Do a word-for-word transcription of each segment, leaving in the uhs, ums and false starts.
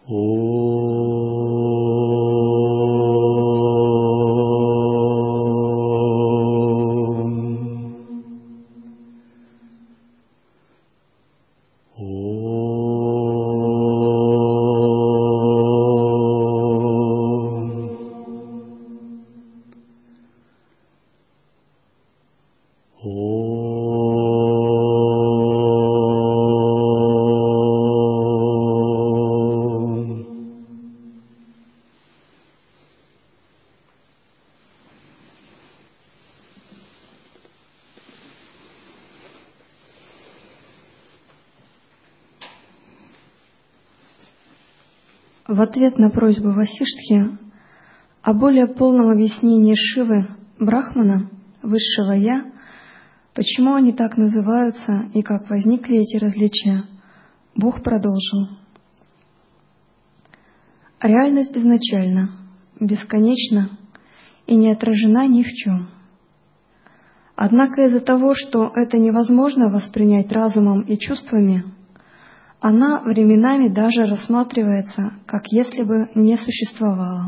В ответ на просьбу Васиштхи о более полном объяснении Шивы, Брахмана, Высшего Я, почему они так называются и как возникли эти различия, Бог продолжил. Реальность безначальна, бесконечна и не отражена ни в чем. Однако из-за того, что это невозможно воспринять разумом и чувствами, она временами даже рассматривается, как если бы не существовала.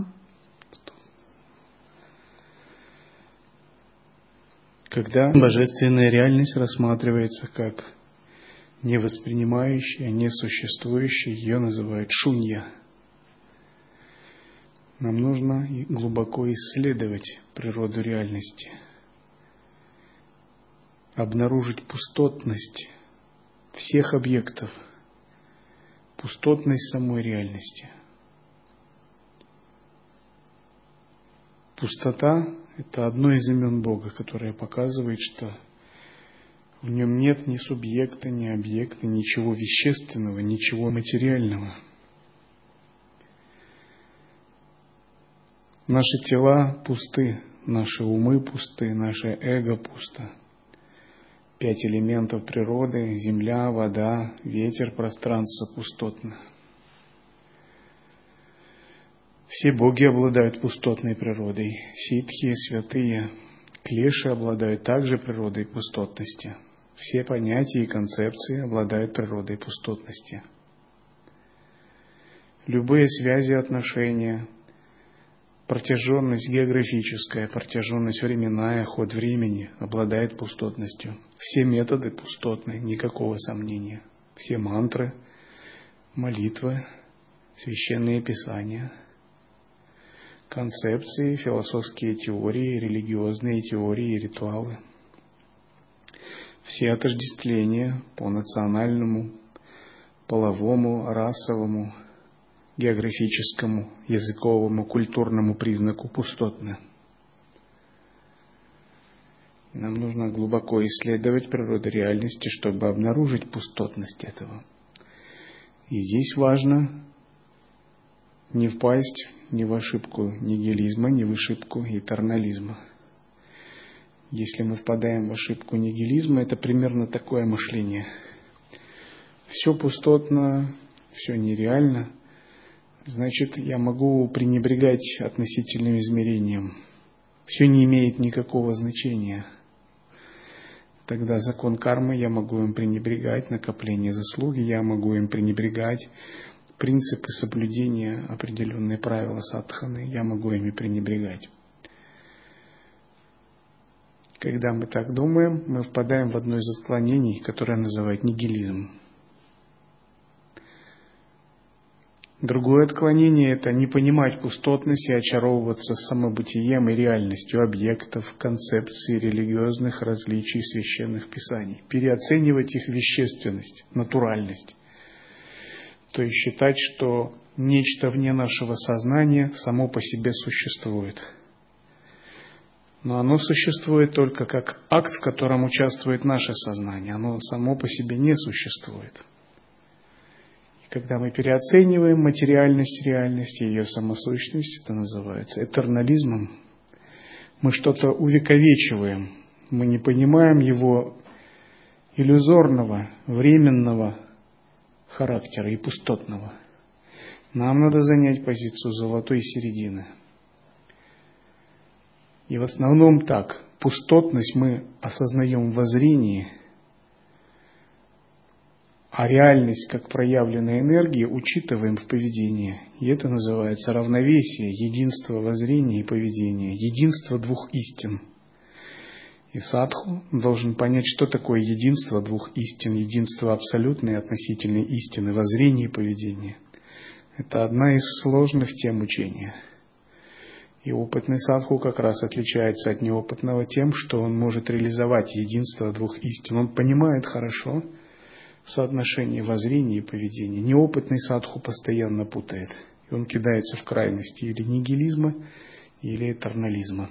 Когда божественная реальность рассматривается как невоспринимающая, несуществующая, ее называют шунья. Нам нужно глубоко исследовать природу реальности, обнаружить пустотность всех объектов, пустотность самой реальности. Пустота – это одно из имен Бога, которое показывает, что в нем нет ни субъекта, ни объекта, ничего вещественного, ничего материального. Наши тела пусты, наши умы пусты, наше эго пусто. Пять элементов природы – земля, вода, ветер, пространство – пустотно. Все боги обладают пустотной природой. Ситхи, святые, клеши обладают также природой пустотности. Все понятия и концепции обладают природой пустотности. Любые связи, отношения, протяженность географическая, протяженность временная, ход времени обладает пустотностью. Все методы пустотны, никакого сомнения. Все мантры, молитвы, священные писания, концепции, философские теории, религиозные теории и ритуалы. Все отождествления по национальному, половому, расовому, географическому, языковому, культурному признаку пустотны. Нам нужно глубоко исследовать природу реальности, чтобы обнаружить пустотность этого. И здесь важно не впасть ни в ошибку нигилизма, ни в ошибку этернализма. Если мы впадаем в ошибку нигилизма, это примерно такое мышление. Все пустотно, все нереально. Значит, я могу пренебрегать относительным измерением. Все не имеет никакого значения. Тогда закон кармы, я могу им пренебрегать, накопление заслуги, я могу им пренебрегать, принципы соблюдения, определенные правила садханы, я могу ими пренебрегать. Когда мы так думаем, мы впадаем в одно из отклонений, которое называют нигилизм. Другое отклонение – это не понимать пустотность и очаровываться самобытием и реальностью объектов, концепций, религиозных различий священных писаний. Переоценивать их вещественность, натуральность. То есть считать, что нечто вне нашего сознания само по себе существует. Но оно существует только как акт, в котором участвует наше сознание. Оно само по себе не существует. Когда мы переоцениваем материальность реальности, ее самосущность, это называется этернализмом, мы что-то увековечиваем, мы не понимаем его иллюзорного, временного характера и пустотного. Нам надо занять позицию золотой середины. И в основном так, пустотность мы осознаем в воззрении, а реальность как проявленная энергия учитываем в поведении. И это называется равновесие, единство воззрения и поведения, единство двух истин. И садху должен понять, что такое единство двух истин, единство абсолютной и относительной истины, воззрения и поведения. Это одна из сложных тем учения. И опытный садху как раз отличается от неопытного тем, что он может реализовать единство двух истин. Он понимает хорошо соотношение воззрения и поведения. Неопытный садху постоянно путает. И он кидается в крайности или нигилизма, или этернализма.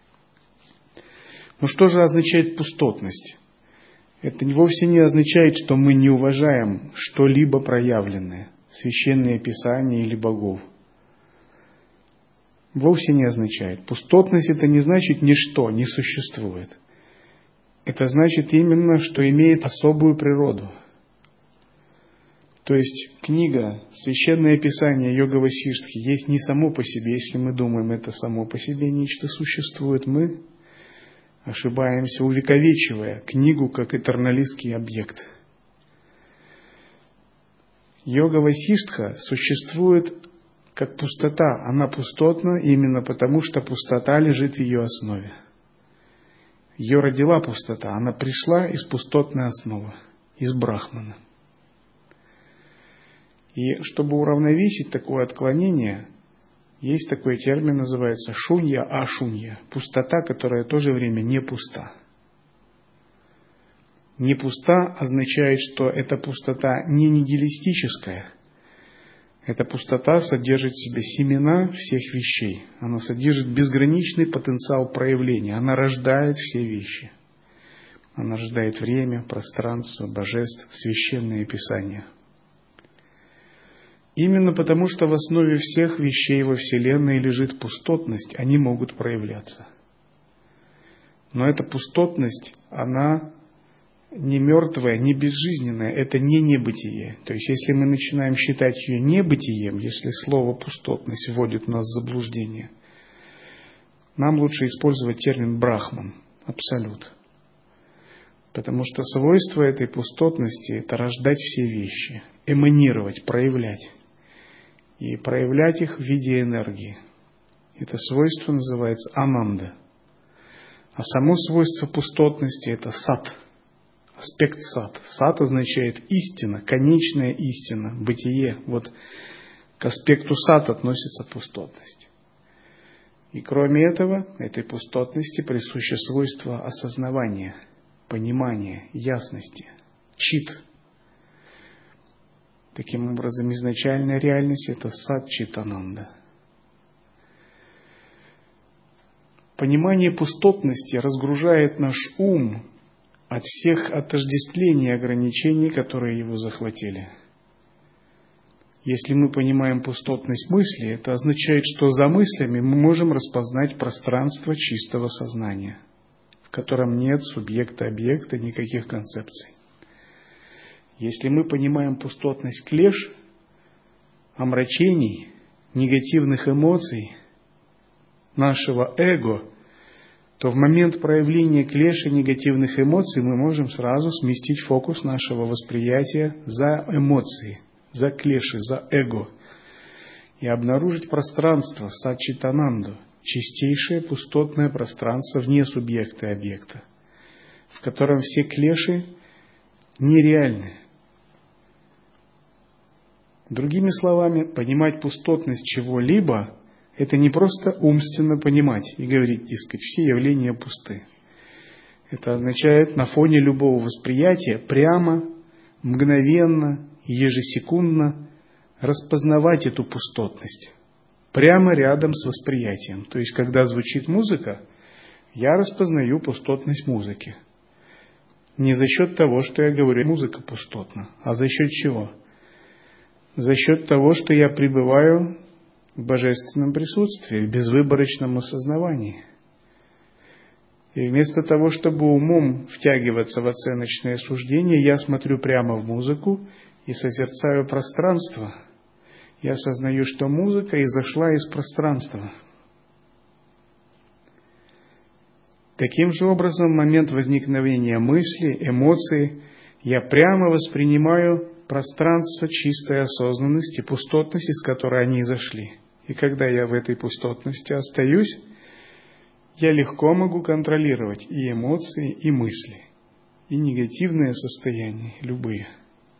Но что же означает пустотность? Это вовсе не означает, что мы не уважаем что-либо проявленное, священные писания или богов. Вовсе не означает. Пустотность — это не значит ничто, не существует. Это значит именно, что имеет особую природу. То есть книга, священное писание Йога Васиштхи есть не само по себе. Если мы думаем, это само по себе нечто существует, мы ошибаемся, увековечивая книгу как этерналистский объект. Йога Васиштха существует как пустота. Она пустотна именно потому, что пустота лежит в ее основе. Ее родила пустота. Она пришла из пустотной основы, из Брахмана. И чтобы уравновесить такое отклонение, есть такой термин, называется шунья-ашунья. Пустота, которая в то же время не пуста. Не пуста означает, что эта пустота не нигилистическая. Эта пустота содержит в себе семена всех вещей. Она содержит безграничный потенциал проявления. Она рождает все вещи. Она рождает время, пространство, божеств, священные писания. Именно потому, что в основе всех вещей во Вселенной лежит пустотность, они могут проявляться. Но эта пустотность, она не мертвая, не безжизненная, это не небытие. То есть, если мы начинаем считать ее небытием, если слово «пустотность» вводит нас в заблуждение, нам лучше использовать термин «брахман», абсолют. Потому что свойство этой пустотности – это рождать все вещи, эманировать, проявлять. И проявлять их в виде энергии. Это свойство называется ананда. А само свойство пустотности – это сат, аспект сат. Сат означает истина, конечная истина, бытие. Вот к аспекту сат относится пустотность. И кроме этого, этой пустотности присуще свойство осознавания, понимания, ясности, чит. Таким образом, изначальная реальность – это сат-чит-ананда. Понимание пустотности разгружает наш ум от всех отождествлений и ограничений, которые его захватили. Если мы понимаем пустотность мысли, это означает, что за мыслями мы можем распознать пространство чистого сознания, в котором нет субъекта-объекта, никаких концепций. Если мы понимаем пустотность клеш, омрачений, негативных эмоций, нашего эго, то в момент проявления клеши негативных эмоций мы можем сразу сместить фокус нашего восприятия за эмоции, за клеши, за эго, и обнаружить пространство сат-чит-ананду, чистейшее пустотное пространство вне субъекта и объекта, в котором все клеши нереальны. Другими словами, понимать пустотность чего-либо – это не просто умственно понимать и говорить, дескать, все явления пусты. Это означает на фоне любого восприятия прямо, мгновенно, ежесекундно распознавать эту пустотность. Прямо рядом с восприятием. То есть, когда звучит музыка, я распознаю пустотность музыки. Не за счет того, что я говорю, музыка пустотна, а за счет чего? За счет того, что я пребываю в божественном присутствии, в безвыборочном осознавании. И вместо того, чтобы умом втягиваться в оценочное суждение, я смотрю прямо в музыку и созерцаю пространство. Я осознаю, что музыка изошла из пространства. Таким же образом, в момент возникновения мысли, эмоций, Я прямо воспринимаю пространство чистой осознанности, пустотность, из которой они изошли. И когда я в этой пустотности остаюсь, я легко могу контролировать и эмоции, и мысли, и негативные состояния, любые.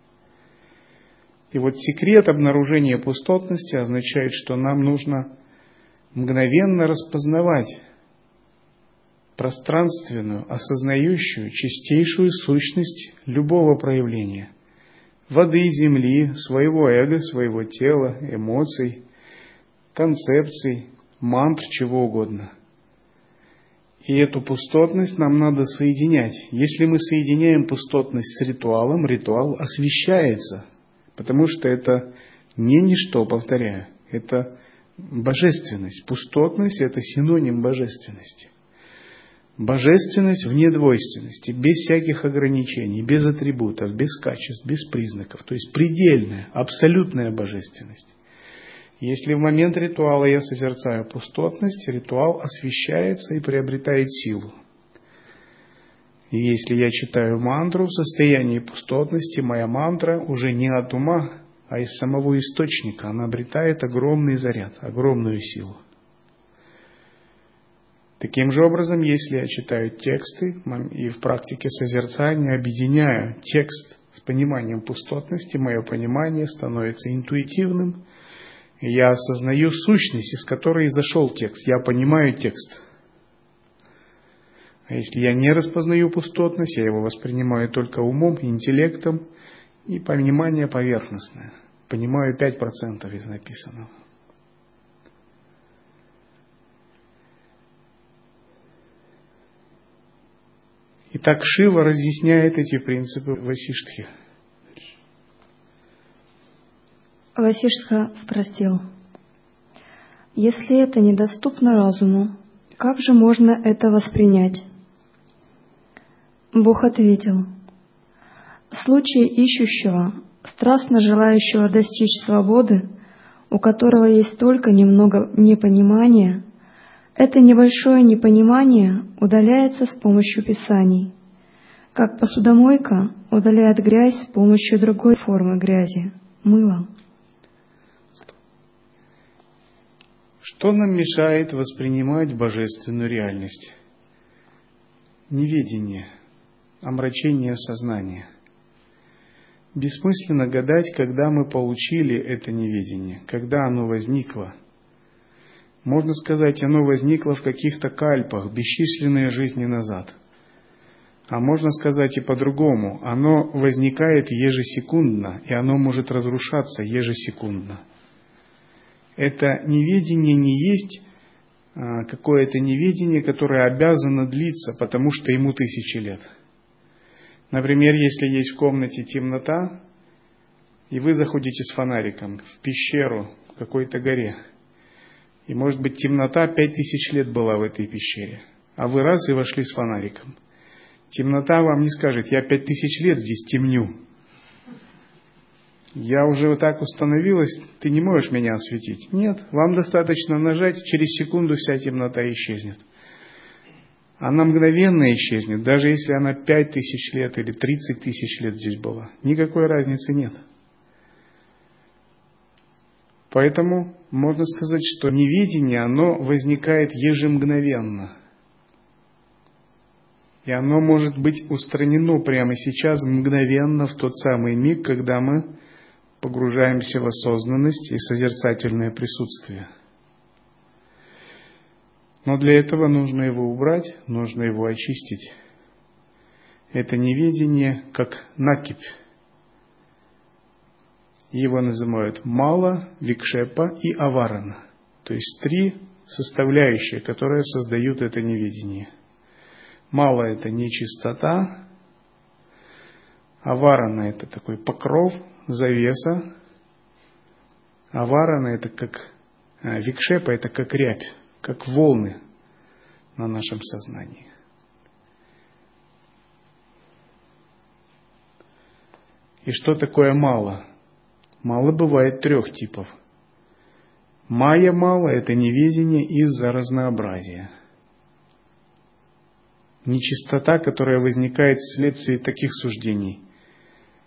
И вот секрет обнаружения пустотности означает, что нам нужно мгновенно распознавать пространственную, осознающую, чистейшую сущность любого проявления воды, земли, своего эго, своего тела, эмоций, концепций, мантр, чего угодно. И эту пустотность нам надо соединять. Если мы соединяем пустотность с ритуалом, ритуал освещается, потому что это не ничто, повторяю, это божественность. Пустотность – это синоним божественности. Божественность вне двойственности, без всяких ограничений, без атрибутов, без качеств, без признаков. То есть предельная, абсолютная божественность. Если в момент ритуала я созерцаю пустотность, ритуал освещается и приобретает силу. И если я читаю мантру в состоянии пустотности, моя мантра уже не от ума, а из самого источника. Она обретает огромный заряд, огромную силу. Таким же образом, если я читаю тексты и в практике созерцания объединяю текст с пониманием пустотности, мое понимание становится интуитивным, и я осознаю сущность, из которой изошел текст. Я понимаю текст. А если я не распознаю пустотность, я его воспринимаю только умом, интеллектом, и понимание поверхностное. Понимаю пять процентов из написанного. Итак, Шива разъясняет эти принципы Васиштхи. Васиштха спросил: если это недоступно разуму, как же можно это воспринять? Бог ответил: в случае ищущего, страстно желающего достичь свободы, у которого есть только немного непонимания, это небольшое непонимание удаляется с помощью писаний, как посудомойка удаляет грязь с помощью другой формы грязи – мыла. Что нам мешает воспринимать божественную реальность? Неведение, омрачение сознания. Бессмысленно гадать, когда мы получили это неведение, когда оно возникло. Можно сказать, оно возникло в каких-то кальпах, бесчисленные жизни назад. А можно сказать и по-другому, оно возникает ежесекундно, и оно может разрушаться ежесекундно. Это неведение не есть а, какое-то неведение, которое обязано длиться, потому что ему тысячи лет. Например, если есть в комнате темнота, и вы заходите с фонариком в пещеру в какой-то горе, и, может быть, темнота пять тысяч лет была в этой пещере, а вы раз и вошли с фонариком. Темнота вам не скажет: я пять тысяч лет здесь темню. Я уже вот так установилась, ты не можешь меня осветить. Нет, вам достаточно нажать, через секунду вся темнота исчезнет. Она мгновенно исчезнет, даже если она пять тысяч лет или тридцать тысяч лет здесь была. Никакой разницы нет. Поэтому можно сказать, что неведение, оно возникает ежемгновенно. И оно может быть устранено прямо сейчас, мгновенно, в тот самый миг, когда мы погружаемся в осознанность и созерцательное присутствие. Но для этого нужно его убрать, нужно его очистить. Это неведение как накипь. Его называют мала, викшепа и аварана. То есть три составляющие, которые создают это неведение. Мала – это нечистота. Аварана – это такой покров, завеса. Аварана – это как викшепа, это как рябь, как волны на нашем сознании. И что такое мала? Мала бывает трех типов. Майя мала – это неведение из-за разнообразия. Нечистота, которая возникает вследствие таких суждений.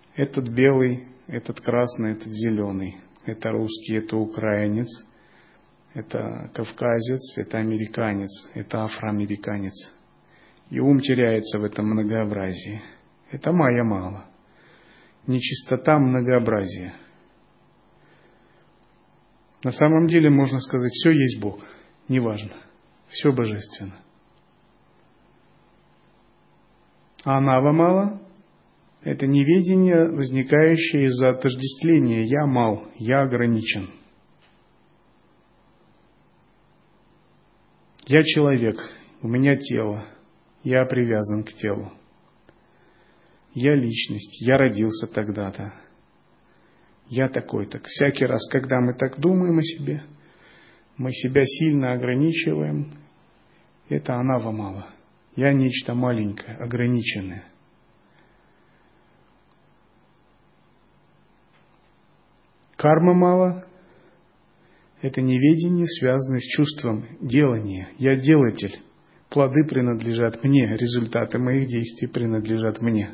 Этот белый, этот красный, этот зеленый. Это русский, это украинец, это кавказец, это американец, это афроамериканец. И ум теряется в этом многообразии. Это майя мало. Нечистота многообразия. На самом деле можно сказать, все есть Бог. Неважно. Все божественно. А анава мало – это неведение, возникающее из-за отождествления «я мал», «я ограничен». Я человек, у меня тело, я привязан к телу. Я личность, я родился тогда-то. Я такой-то. Всякий раз, когда мы так думаем о себе, мы себя сильно ограничиваем. Это анава мало. Я нечто маленькое, ограниченное. Карма мало. Это неведение, связанное с чувством делания. Я делатель. Плоды принадлежат мне. Результаты моих действий принадлежат мне.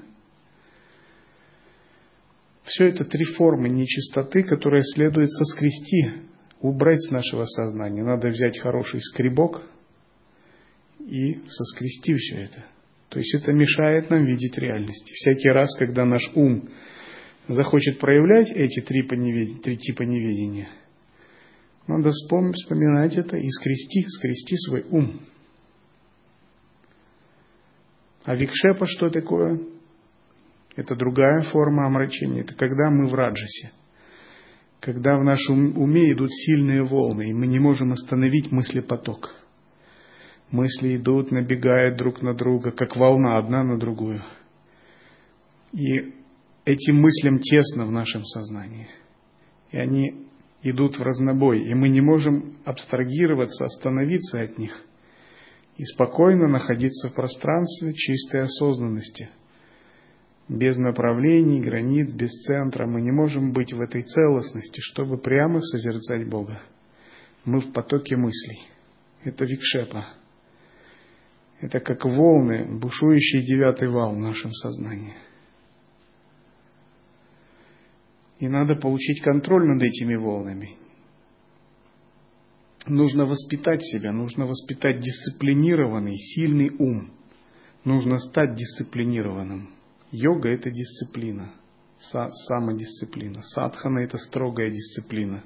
Все это три формы нечистоты, которые следует соскрести, убрать с нашего сознания. Надо взять хороший скребок и соскрести все это. То есть это мешает нам видеть реальность. Всякий раз, когда наш ум захочет проявлять эти три, поневед... три типа неведения, надо вспомнить, вспоминать это и скрести, скрести свой ум. А викшепа что такое? Это другая форма омрачения. Это когда мы в раджасе. Когда в нашем уме идут сильные волны, и мы не можем остановить мыслепоток. Мысли идут, набегают друг на друга, как волна одна на другую. И этим мыслям тесно в нашем сознании. И они идут в разнобой. И мы не можем абстрагироваться, остановиться от них. И спокойно находиться в пространстве чистой осознанности. Без направлений, границ, без центра. Мы не можем быть в этой целостности, чтобы прямо созерцать Бога. Мы в потоке мыслей. Это викшепа. Это как волны, бушующий девятый вал в нашем сознании. И надо получить контроль над этими волнами. Нужно воспитать себя, нужно воспитать дисциплинированный, сильный ум. Нужно стать дисциплинированным. Йога – это дисциплина, самодисциплина. Садхана – это строгая дисциплина.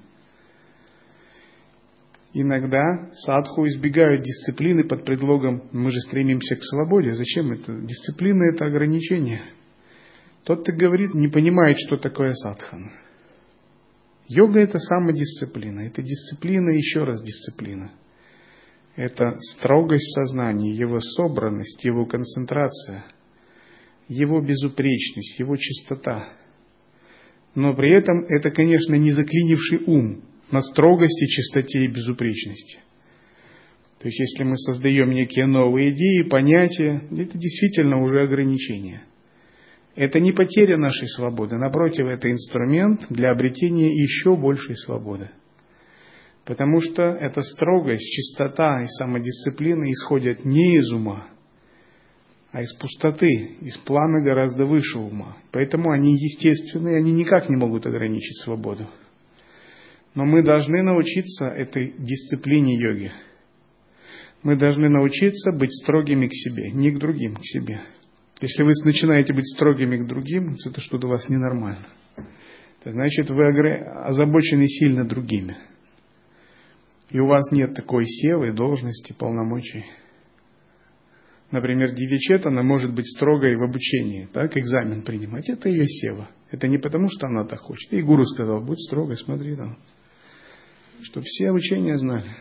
Иногда садху избегают дисциплины под предлогом «мы же стремимся к свободе». Зачем это? Дисциплина – это ограничение. Тот, кто говорит, не понимает, что такое садхана. Йога – это самодисциплина. Это дисциплина, еще раз дисциплина. Это строгость сознания, его собранность, его концентрация, его безупречность, его чистота. Но при этом это, конечно, не заклинивший ум на строгости, чистоте и безупречности. То есть, если мы создаем некие новые идеи, понятия, это действительно уже ограничение. Это не потеря нашей свободы, напротив, это инструмент для обретения еще большей свободы. Потому что эта строгость, чистота и самодисциплина исходят не из ума, а из пустоты, из плана гораздо выше ума. Поэтому они естественны, они никак не могут ограничить свободу. Но мы должны научиться этой дисциплине йоги. Мы должны научиться быть строгими к себе, не к другим, к себе. Если вы начинаете быть строгими к другим, это что-то у вас ненормально. Это значит, вы озабочены сильно другими. И у вас нет такой севы, должности, полномочий. Например, Дивичетана может быть строгой в обучении, так, экзамен принимать. Это ее сева. Это не потому, что она так хочет. И гуру сказал, будь строгой, смотри там. Чтобы все учения знали.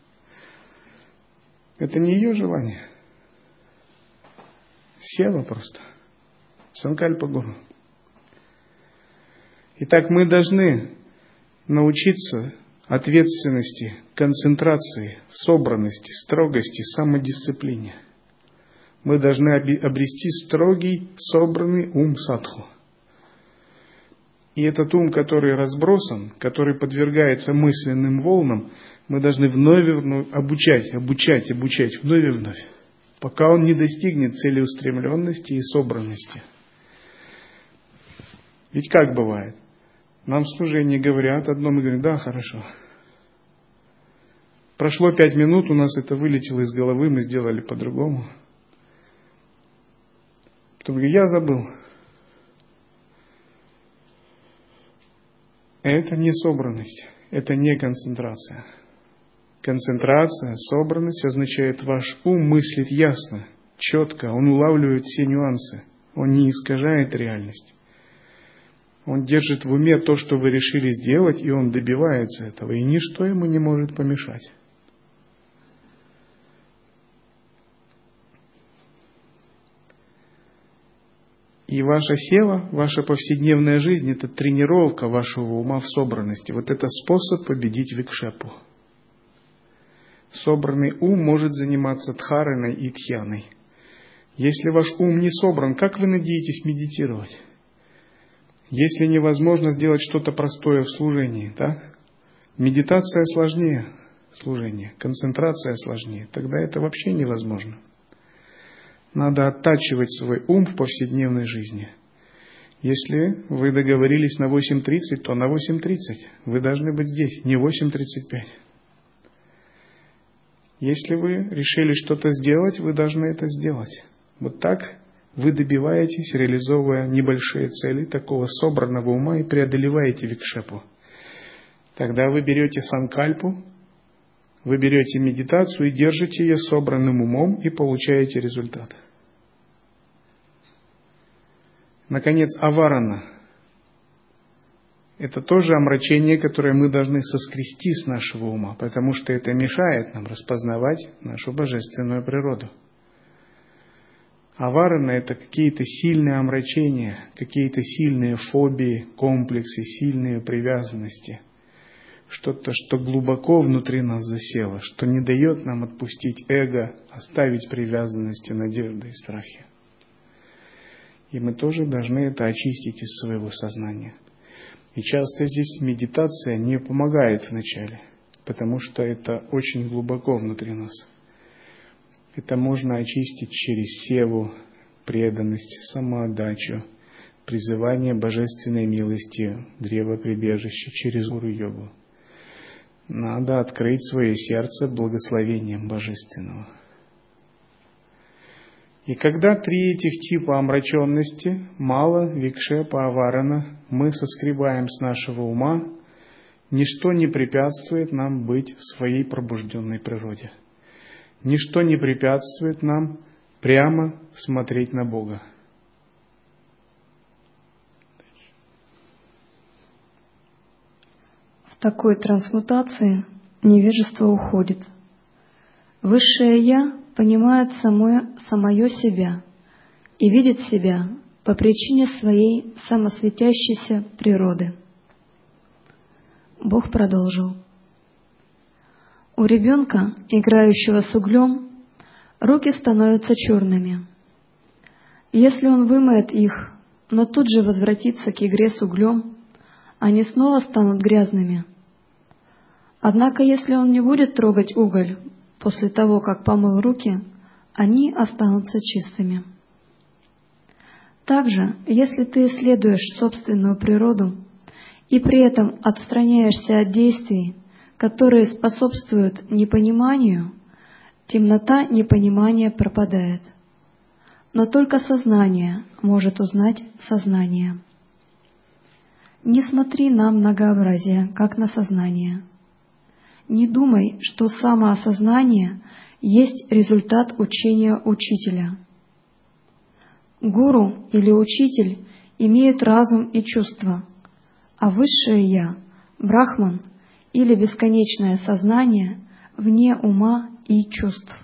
Это не ее желание. Сева просто. Санкальпа гуру. Итак, мы должны научиться ответственности, концентрации, собранности, строгости, самодисциплине. Мы должны обрести строгий, собранный ум садху. И этот ум, который разбросан, который подвергается мысленным волнам, мы должны вновь и вновь обучать, обучать, обучать, вновь и вновь, пока он не достигнет целеустремленности и собранности. Ведь как бывает? Нам в служении говорят одно, мы говорим, да, хорошо. Прошло пять минут, у нас это вылетело из головы, мы сделали по-другому. Потом говорю, я забыл. Это не собранность, это не концентрация. Концентрация, собранность означает, ваш ум мыслит ясно, четко, он улавливает все нюансы, он не искажает реальность. Он держит в уме то, что вы решили сделать, и он добивается этого, и ничто ему не может помешать. И ваша сева, ваша повседневная жизнь – это тренировка вашего ума в собранности. Вот это способ победить викшепу. Собранный ум может заниматься дхараной и дхьяной. Если ваш ум не собран, как вы надеетесь медитировать? Если невозможно сделать что-то простое в служении, да? Медитация сложнее служения, концентрация сложнее. Тогда это вообще невозможно. Надо оттачивать свой ум в повседневной жизни. Если вы договорились на восемь тридцать, то на восемь тридцать. Вы должны быть здесь, не восемь тридцать пять. Если вы решили что-то сделать, вы должны это сделать. Вот так вы добиваетесь, реализовывая небольшие цели такого собранного ума, и преодолеваете викшепу. Тогда вы берете санкальпу, вы берете медитацию и держите ее собранным умом и получаете результат. Наконец, аварана. Это тоже омрачение, которое мы должны соскрести с нашего ума, потому что это мешает нам распознавать нашу божественную природу. Аварана – это какие-то сильные омрачения, какие-то сильные фобии, комплексы, сильные привязанности. Что-то, что глубоко внутри нас засело, что не дает нам отпустить эго, оставить привязанности, надежды и страхи. И мы тоже должны это очистить из своего сознания. И часто здесь медитация не помогает вначале, потому что это очень глубоко внутри нас. Это можно очистить через севу, преданность, самоотдачу, призывание божественной милости, древо прибежища, через гуру-йогу. Надо открыть свое сердце благословением божественного. И когда три этих типа омраченности, мала, викшепа, аварана, мы соскребаем с нашего ума, ничто не препятствует нам быть в своей пробужденной природе. Ничто не препятствует нам прямо смотреть на Бога. В такой трансмутации невежество уходит. Высшее Я понимает самое, самое себя и видит себя по причине своей самосветящейся природы. Бог продолжил. У ребенка, играющего с углем, руки становятся черными. Если он вымоет их, но тут же возвратится к игре с углем, они снова станут грязными. Однако, если он не будет трогать уголь после того, как помыл руки, они останутся чистыми. Также, если ты исследуешь собственную природу и при этом отстраняешься от действий, которые способствуют непониманию, темнота непонимания пропадает. Но только сознание может узнать сознание. Не смотри на многообразие, как на сознание. Не думай, что самоосознание есть результат учения учителя. Гуру или учитель имеют разум и чувства, а высшее Я, брахман или бесконечное сознание вне ума и чувств.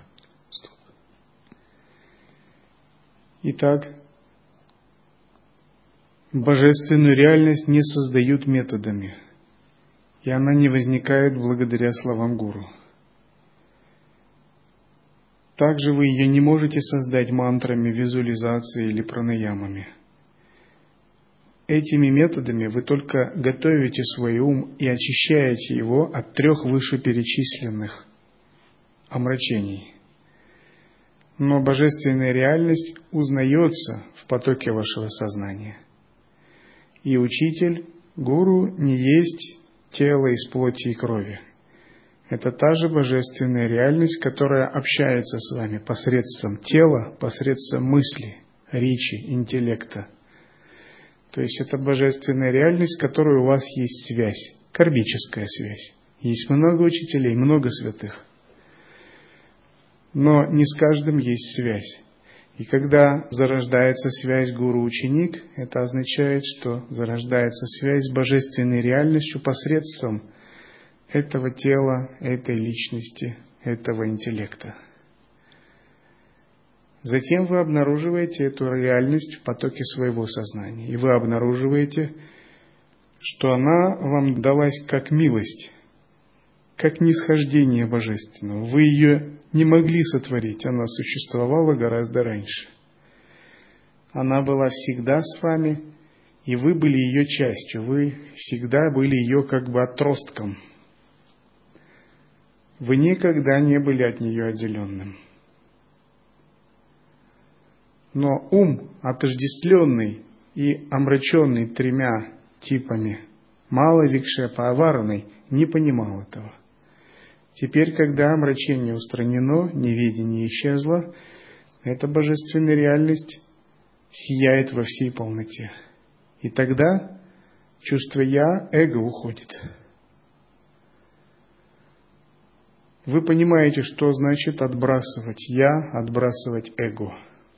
Итак, божественную реальность не создают методами, и она не возникает благодаря словам гуру. Также вы ее не можете создать мантрами, визуализацией или пранаямами. Этими методами вы только готовите свой ум и очищаете его от трех вышеперечисленных омрачений. Но божественная реальность узнается в потоке вашего сознания. И учитель, гуру, не есть тело из плоти и крови. Это та же божественная реальность, которая общается с вами посредством тела, посредством мысли, речи, интеллекта. То есть это божественная реальность, с которой у вас есть связь, кармическая связь. Есть много учителей, много святых. Но не с каждым есть связь. И когда зарождается связь гуру-ученик, это означает, что зарождается связь с божественной реальностью посредством этого тела, этой личности, этого интеллекта. Затем вы обнаруживаете эту реальность в потоке своего сознания. И вы обнаруживаете, что она вам далась как милость, как нисхождение божественного. Вы ее не могли сотворить, она существовала гораздо раньше. Она была всегда с вами, и вы были ее частью, вы всегда были ее как бы отростком. Вы никогда не были от нее отделенным. Но ум, отождествленный и омраченный тремя типами малой викшепа аварной, не понимал этого. Теперь, когда омрачение устранено, неведение исчезло, эта божественная реальность сияет во всей полноте. И тогда чувство «я», эго уходит. Вы понимаете, что значит отбрасывать «я», отбрасывать эго.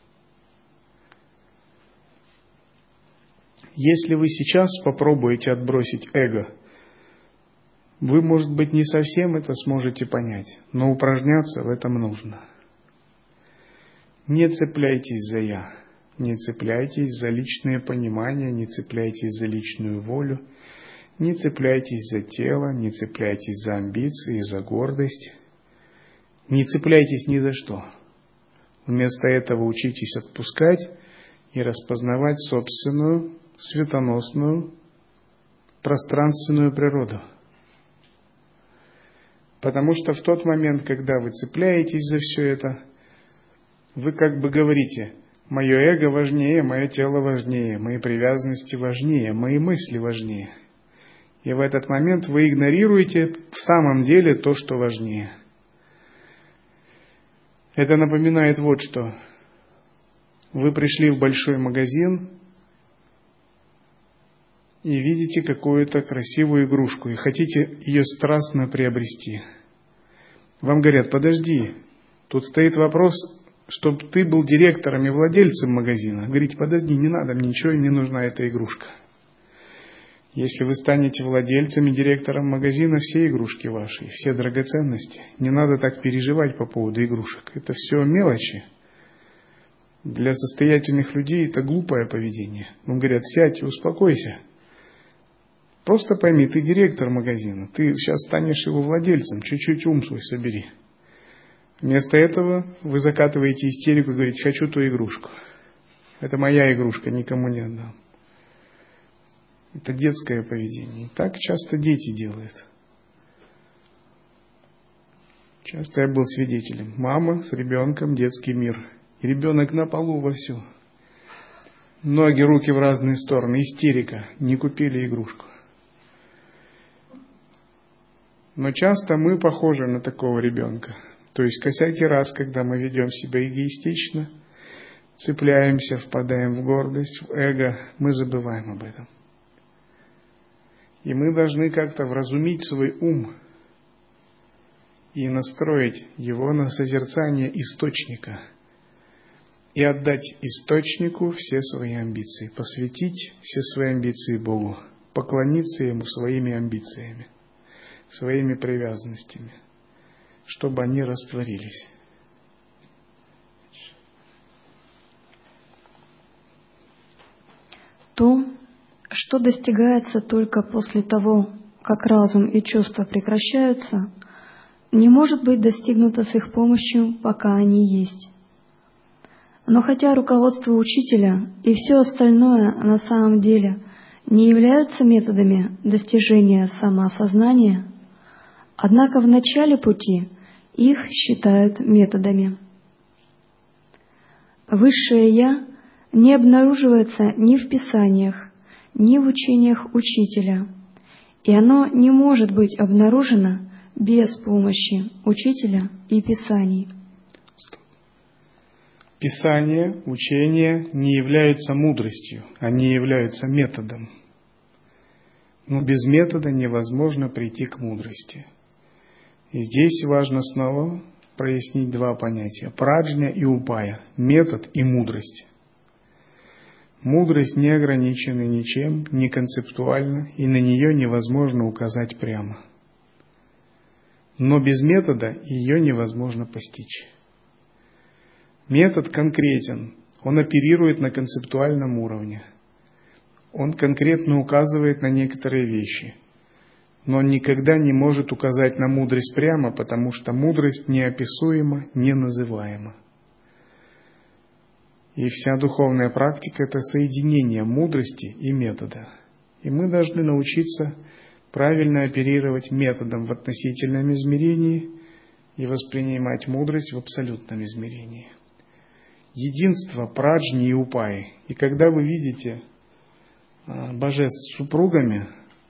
Если вы сейчас попробуете отбросить эго, вы, может быть, не совсем это сможете понять, но упражняться в этом нужно. Не цепляйтесь за «я», не цепляйтесь за личное понимание, не цепляйтесь за личную волю, не цепляйтесь за тело, не цепляйтесь за амбиции, за гордость, не цепляйтесь ни за что. Вместо этого учитесь отпускать и распознавать собственную светоносную пространственную природу. Потому что в тот момент, когда вы цепляетесь за все это, вы как бы говорите: мое эго важнее, мое тело важнее, мои привязанности важнее, мои мысли важнее. И в этот момент вы игнорируете в самом деле то, что важнее. Это напоминает вот что. Вы пришли в большой магазин и видите какую-то красивую игрушку, и хотите ее страстно приобрести. Вам говорят: подожди, тут стоит вопрос, чтобы ты был директором и владельцем магазина. Говорите: подожди, не надо, мне ничего, не нужна эта игрушка. Если вы станете владельцем и директором магазина, все игрушки ваши, все драгоценности. Не надо так переживать по поводу игрушек. Это все мелочи. Для состоятельных людей это глупое поведение. Вам говорят: сядь и успокойся. Просто пойми, ты директор магазина, ты сейчас станешь его владельцем, чуть-чуть ум свой собери. Вместо этого вы закатываете истерику и говорите: хочу ту игрушку. Это моя игрушка, никому не отдам. Это детское поведение. И так часто дети делают. Часто я был свидетелем. Мама с ребенком, детский мир. И ребенок на полу вовсю. Ноги, руки в разные стороны. Истерика. Не купили игрушку. Но часто мы похожи на такого ребенка. То есть, всякий раз, когда мы ведем себя эгоистично, цепляемся, впадаем в гордость, в эго, мы забываем об этом. И мы должны как-то вразумить свой ум и настроить его на созерцание источника. И отдать источнику все свои амбиции. Посвятить все свои амбиции Богу. Поклониться Ему своими амбициями, своими привязанностями, чтобы они растворились. То, что достигается только после того, как разум и чувства прекращаются, не может быть достигнуто с их помощью, пока они есть. Но хотя руководство учителя и все остальное на самом деле не являются методами достижения самоосознания, однако в начале пути их считают методами. Высшее «Я» не обнаруживается ни в Писаниях, ни в учениях учителя, и оно не может быть обнаружено без помощи учителя и писаний. Писание, учения не являются мудростью, они являются методом. Но без метода невозможно прийти к мудрости. И здесь важно снова прояснить два понятия: праджня и упая, метод и мудрость. Мудрость не ограничена ничем, не концептуальна, и на нее невозможно указать прямо. Но без метода ее невозможно постичь. Метод конкретен, он оперирует на концептуальном уровне. Он конкретно указывает на некоторые вещи, но он никогда не может указать на мудрость прямо, потому что мудрость неописуема, неназываема. И вся духовная практика – это соединение мудрости и метода. И мы должны научиться правильно оперировать методом в относительном измерении и воспринимать мудрость в абсолютном измерении. Единство праджни и упаи. И когда вы видите божеств с супругами,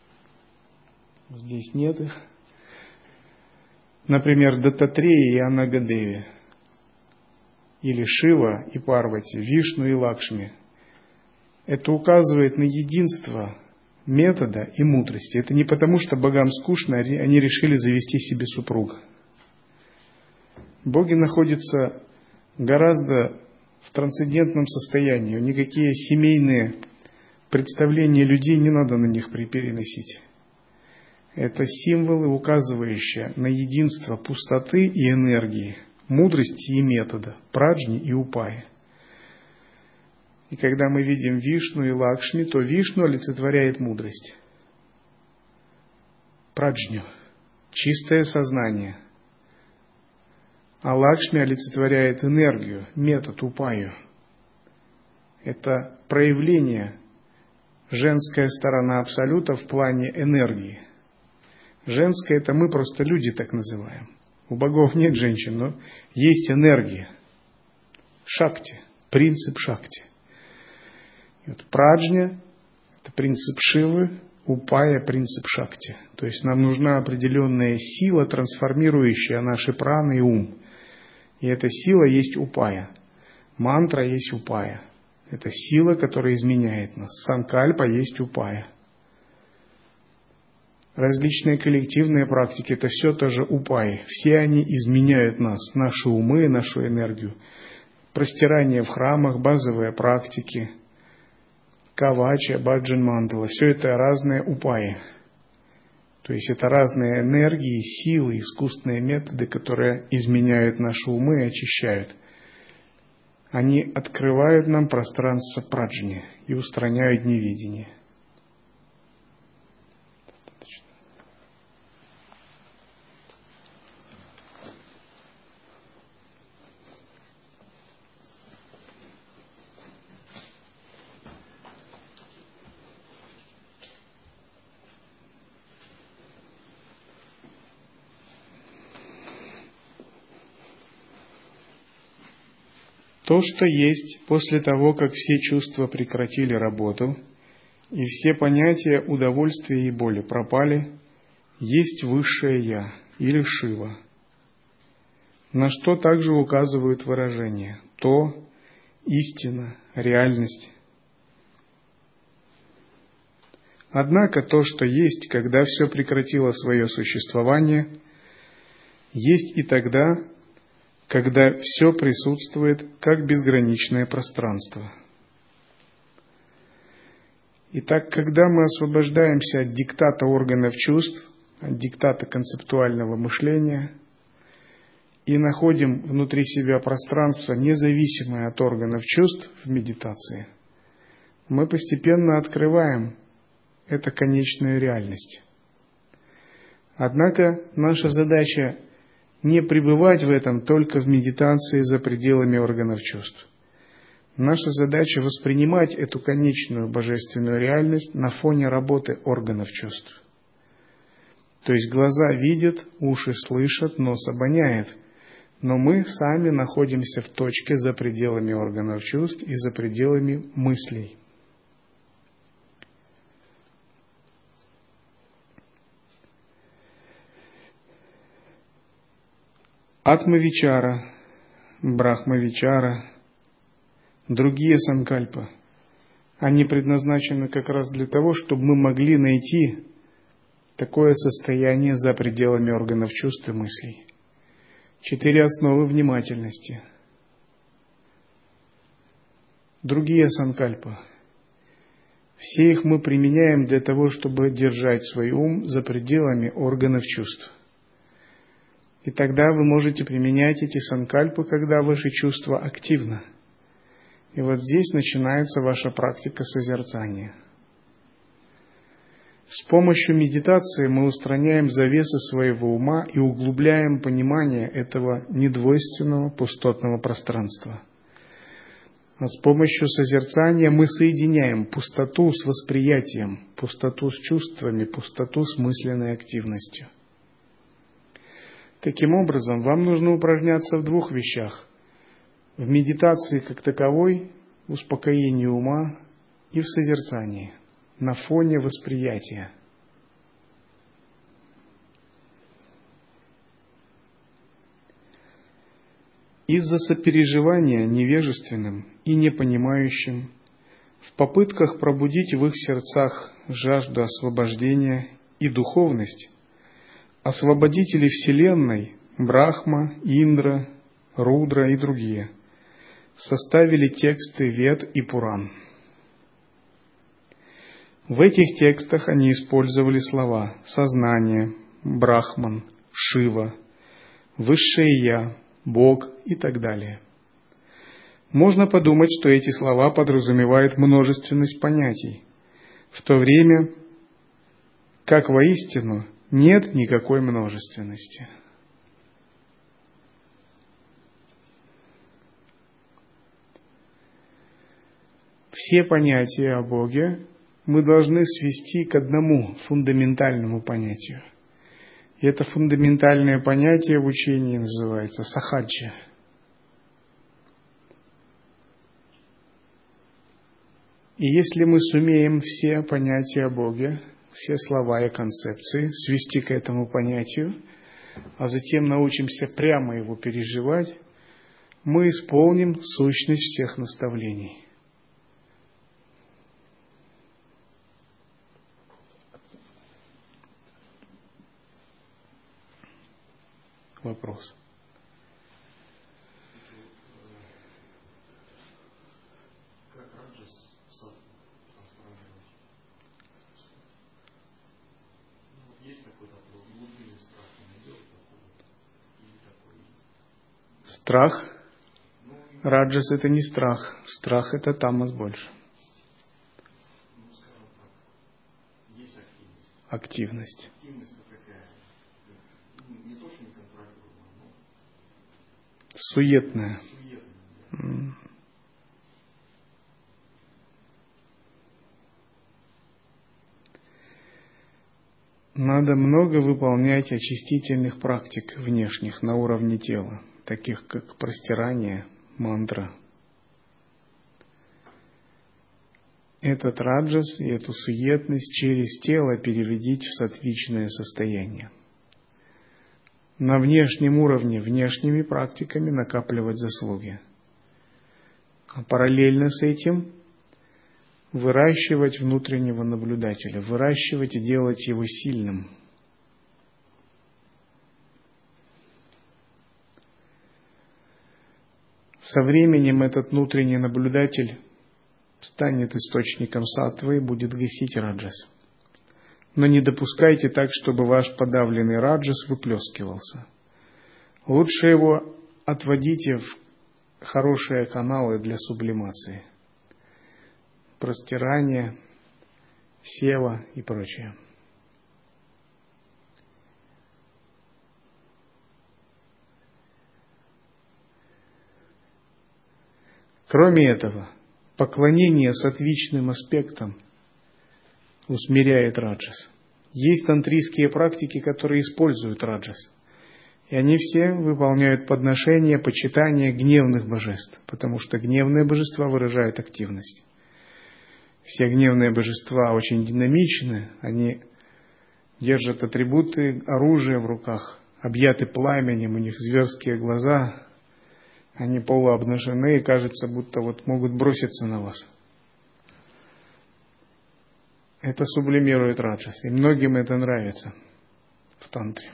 здесь нет их, например, Даттатрея и Анагадеви, или Шива и Парвати, Вишну и Лакшми, это указывает на единство метода и мудрости. Это не потому, что богам скучно, они решили завести себе супруга. Боги находятся гораздо в трансцендентном состоянии. Никакие семейные представления людей, не надо на них переносить. Это символы, указывающие на единство пустоты и энергии, мудрости и метода, праджни и упаи. И когда мы видим Вишну и Лакшми, то Вишну олицетворяет мудрость, праджню, чистое сознание, а Лакшми олицетворяет энергию, метод, упаю. Это проявление, женская сторона Абсолюта в плане энергии. Женская – это мы просто люди так называем. У богов нет женщин, но есть энергия. Шакти, принцип шакти. И вот праджня – это принцип Шивы, упая – принцип шакти. То есть нам нужна определенная сила, трансформирующая наши праны и ум. И эта сила есть упая. Мантра есть упая. Это сила, которая изменяет нас. Санкальпа есть упая. Различные коллективные практики – это все тоже упаи. Все они изменяют нас, наши умы, нашу энергию. Простирание в храмах, базовые практики, кавача, баджан мандала – все это разные упаи. То есть это разные энергии, силы, искусственные методы, которые изменяют наши умы и очищают. Они открывают нам пространство праджни и устраняют невидение. То, что есть после того, как все чувства прекратили работу, и все понятия удовольствия и боли пропали, есть высшее Я или Шива, на что также указывают выражения «то», «истина», «реальность». Однако то, что есть, когда все прекратило свое существование, есть и тогда, когда все присутствует как безграничное пространство. Итак, когда мы освобождаемся от диктата органов чувств, от диктата концептуального мышления и находим внутри себя пространство, независимое от органов чувств в медитации, мы постепенно открываем эту конечную реальность. Однако наша задача не пребывать в этом только в медитации за пределами органов чувств. Наша задача воспринимать эту конечную божественную реальность на фоне работы органов чувств. То есть глаза видят, уши слышат, нос обоняет, но мы сами находимся в точке за пределами органов чувств и за пределами мыслей. Атма-вичара, брахма-вичара, другие санкальпы, они предназначены как раз для того, чтобы мы могли найти такое состояние за пределами органов чувств и мыслей. Четыре основы внимательности. Другие санкальпы. Все их мы применяем для того, чтобы держать свой ум за пределами органов чувств. И тогда вы можете применять эти санкальпы, когда ваши чувства активны. И вот здесь начинается ваша практика созерцания. С помощью медитации мы устраняем завесы своего ума и углубляем понимание этого недвойственного пустотного пространства. А с помощью созерцания мы соединяем пустоту с восприятием, пустоту с чувствами, пустоту с мысленной активностью. Таким образом, вам нужно упражняться в двух вещах. В медитации как таковой, в успокоении ума и в созерцании, на фоне восприятия. Из-за сопереживания невежественным и непонимающим, в попытках пробудить в их сердцах жажду освобождения и духовность, освободители Вселенной, Брахма, Индра, Рудра и другие, составили тексты Вед и Пуран. В этих текстах они использовали слова «сознание», «брахман», «шива», «высшее я», «бог» и так далее. Можно подумать, что эти слова подразумевают множественность понятий, в то время как воистину нет никакой множественности. Все понятия о Боге мы должны свести к одному фундаментальному понятию. И это фундаментальное понятие в учении называется сахаджа. И если мы сумеем все понятия о Боге, все слова и концепции свести к этому понятию, а затем научимся прямо его переживать, мы исполним сущность всех наставлений. Вопрос. Как раджас останавливать? Ну, вот есть какой-то глубинный страх, он идет такой, и такой. Страх? Ну, Раджас — это не страх. Страх — это тамас больше. Ну, скажем так, есть активность. Активность. Активность такая, ну, не то, что неконтролируемая, но Суетная. суетная. Надо много выполнять очистительных практик внешних на уровне тела, таких как простирание, мантра. Этот раджас и эту суетность через тело переведите в саттвичное состояние. На внешнем уровне внешними практиками накапливать заслуги. А параллельно с этим выращивать внутреннего наблюдателя, выращивать и делать его сильным. Со временем этот внутренний наблюдатель станет источником саттвы и будет гасить раджас. Но не допускайте так, чтобы ваш подавленный раджас выплескивался. Лучше его отводите в хорошие каналы для сублимации. Простирание, сева и прочее. Кроме этого, поклонение саттвичным аспектам усмиряет раджас. Есть тантрийские практики, которые используют раджас. И они все выполняют подношения, почитание гневных божеств, потому что гневные божества выражают активность. Все гневные божества очень динамичны, они держат атрибуты оружия в руках, объяты пламенем, у них зверские глаза, они полуобнажены и кажется, будто вот могут броситься на вас. Это сублимирует раджас, и многим это нравится в тантре.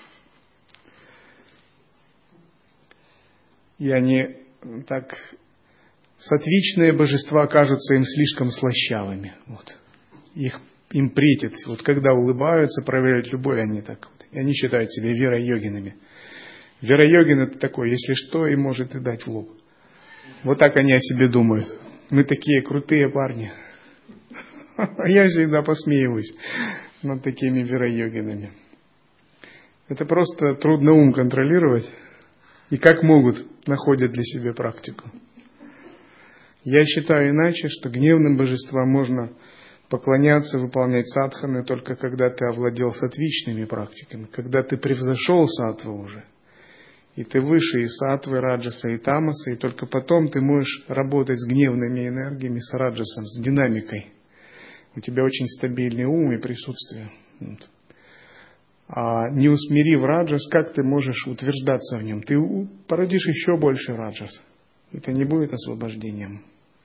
И они так, сатвичные божества кажутся им слишком слащавыми. Вот. Их, им претит. Вот когда улыбаются, проявляют любовь, они так вот. И они считают себя веро-йогинами. Веро-йогин это такой, если что, и может и дать в лоб. Вот так они о себе думают. Мы такие крутые парни. Я всегда посмеиваюсь над такими веро-йогинами. Это просто трудно ум контролировать. И как могут, находят для себя практику. Я считаю иначе, что гневным божествам можно поклоняться, выполнять садханы только когда ты овладел сатвичными практиками, когда ты превзошел саттву уже. И ты выше и саттвы, раджаса и тамаса, и только потом ты можешь работать с гневными энергиями, с раджасом, с динамикой. У тебя очень стабильный ум и присутствие. Вот. А не усмирив раджас, как ты можешь утверждаться в нем? Ты породишь еще больше раджас. Это не будет освобождением.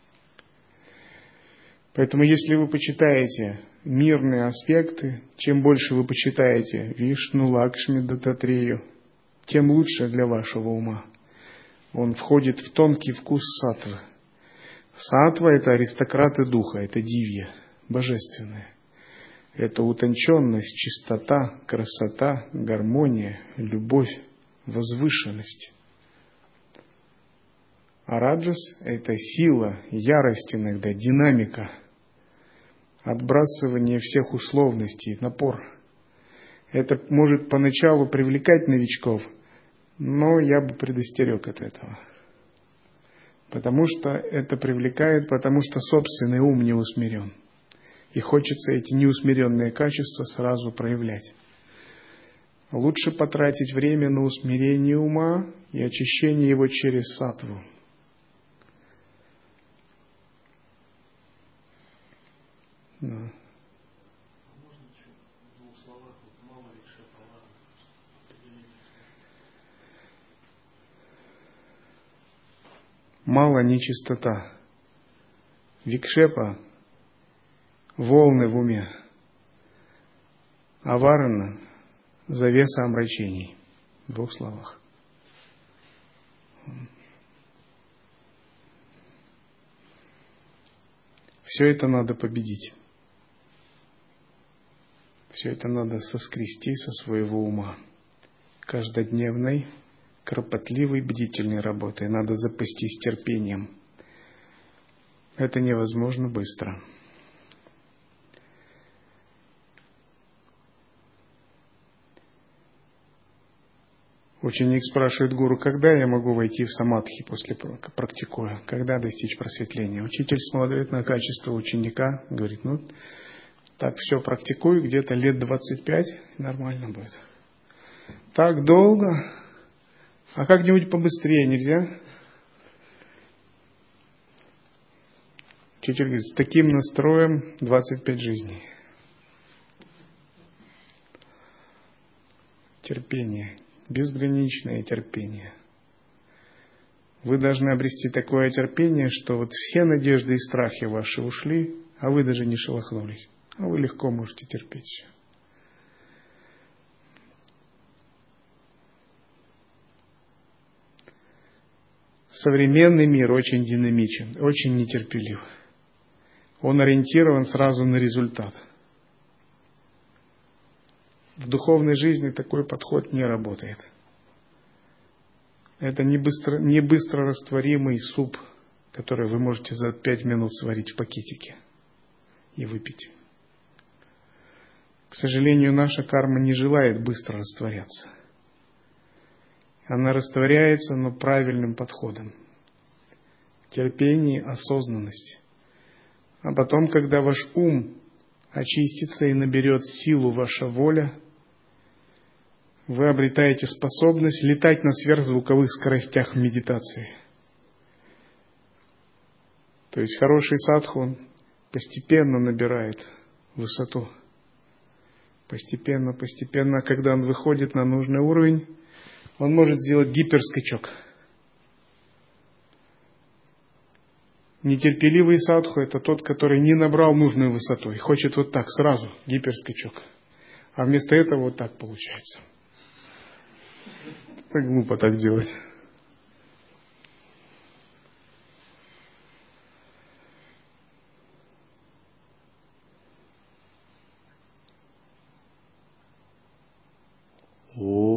Поэтому если вы почитаете мирные аспекты, чем больше вы почитаете Вишну, Лакшми, Дататрею, тем лучше для вашего ума. Он входит в тонкий вкус саттвы. Саттва – это аристократы духа, это дивья, божественное. Это утонченность, чистота, красота, гармония, любовь, возвышенность. А раджас – это сила, ярость иногда, динамика, отбрасывание всех условностей, напор. Это может поначалу привлекать новичков, но я бы предостерег от этого. Потому что это привлекает, потому что собственный ум не усмирен. И хочется эти неусмиренные качества сразу проявлять. Лучше потратить время на усмирение ума и очищение его через саттву. Да. Мало нечистота. Викшепа – волны в уме. А варана – завеса омрачений. В двух словах. Все это надо победить. Все это надо соскрести со своего ума. Каждодневной, кропотливой, бдительной работой. Надо запастись терпением. Это невозможно быстро. Ученик спрашивает гуру, когда я могу войти в самадхи после практикуя, когда достичь просветления. Учитель смотрит на качество ученика, говорит, ну, так все практикуй, где-то лет двадцать пять, нормально будет. Так долго? А как-нибудь побыстрее нельзя? Учитель говорит, с таким настроем двадцать пять жизней. Терпение. Безграничное терпение. Вы должны обрести такое терпение, что вот все надежды и страхи ваши ушли, а вы даже не шелохнулись. А вы легко можете терпеть все. Современный мир очень динамичен, очень нетерпелив. Он ориентирован сразу на результат. В духовной жизни такой подход не работает. Это не быстро, не быстро растворимый суп, который вы можете за пять минут сварить в пакетике и выпить. К сожалению, наша карма не желает быстро растворяться. Она растворяется, но правильным подходом. Терпение, осознанность. А потом, когда ваш ум очистится и наберет силу ваша воля, вы обретаете способность летать на сверхзвуковых скоростях в медитации. То есть хороший садху, он постепенно набирает высоту. Постепенно, постепенно, когда он выходит на нужный уровень, он может сделать гиперскачок. Нетерпеливый садху – это тот, который не набрал нужную высоту и хочет вот так сразу, гиперскачок. А вместо этого вот так получается. Так глупо так делать. О.